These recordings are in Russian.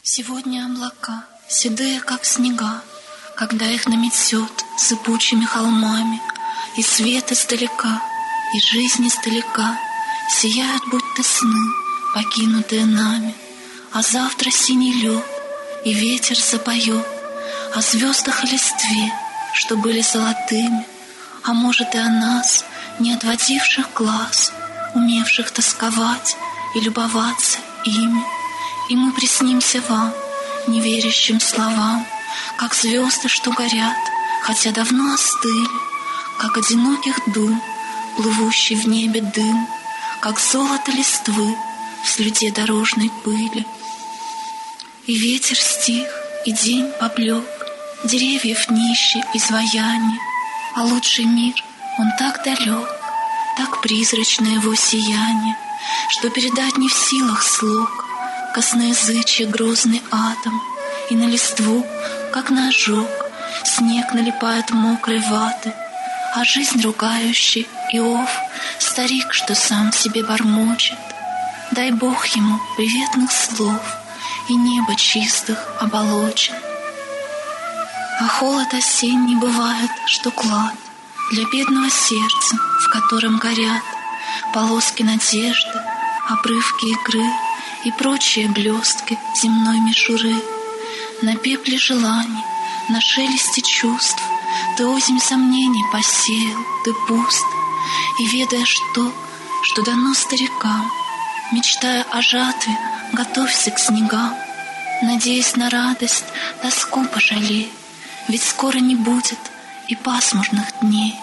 Сегодня облака, седые, как снега, когда их наметет сыпучими холмами, и свет издалека, и жизнь издалека сияют, будто сны, покинутые нами. А завтра синий лед, и ветер запоет о звездах и листве, что были золотыми, а может и о нас, не отводивших глаз, умевших тосковать и любоваться ими. И мы приснимся вам, неверящим словам, как звезды, что горят, хотя давно остыли, как одиноких дум, плывущий в небе дым, как золото листвы в слюде дорожной пыли. И ветер стих, и день поблек, деревьев нищие изваяние, а лучший мир, он так далек, так призрачно его сияние, что передать не в силах слог косноязычие грозный атом, и на листву, как на ожог, снег налипает мокрой ваты, а жизнь ругающий Иов, старик, что сам себе бормочет. Дай Бог ему приветных слов и небо чистых оболочен. А холод осенний бывает, что клад для бедного сердца, в котором горят полоски надежды, обрывки игры и прочие блестки земной мишуры. На пепле желаний, на шелесте чувств ты озимь сомнений посеял, ты пуст, и ведаешь то, что дано старикам, мечтая о жатве, готовься к снегам, надеясь на радость, тоску пожалей, ведь скоро не будет и пасмурных дней.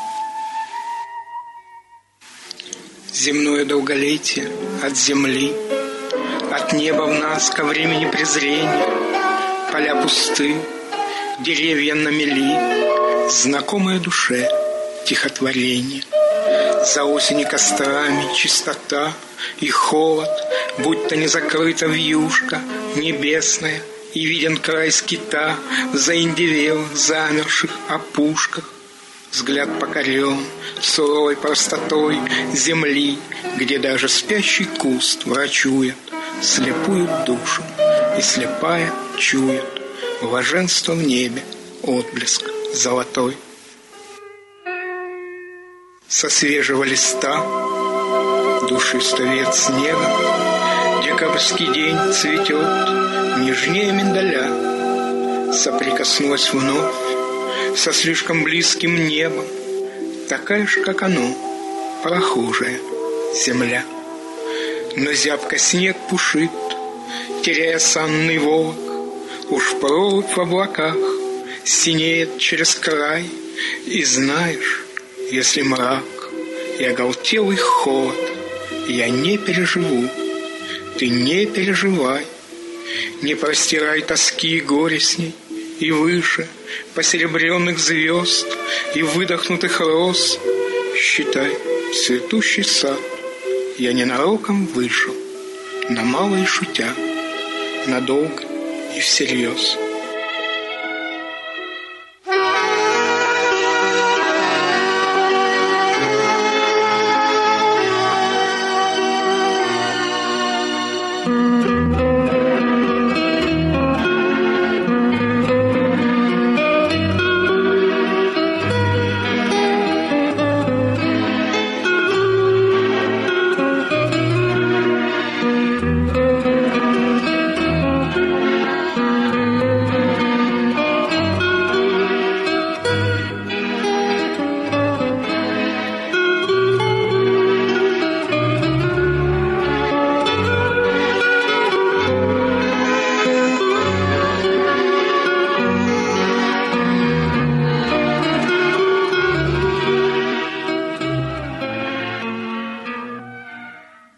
Земное долголетие от земли, от неба в нас ко времени презрения, поля пусты, деревья на мели, знакомое душе тихотворение. За осени кострами чистота и холод, будто не закрыта вьюжка небесная, и виден край скита в заиндевелых, замерших опушках. Взгляд покорен суровой простотой земли, где даже спящий куст врачует слепую душу, и слепая чует блаженство в небе, отблеск золотой. Со свежего листа душистый вет снега, декабрьский день цветет нежнее миндаля. Соприкоснулась вновь со слишком близким небом, такая ж, как оно, прохожая земля. Но зябко снег пушит, теряя санный волок, уж прорубь в облаках синеет через край. И знаешь, если мрак и оголтелый холод я не переживу, ты не переживай, не простирай тоски и горе с ней, и выше посеребренных звезд и выдохнутых роз считай цветущий сад. Я ненароком вышел, на мало и шутя, надолго и всерьез.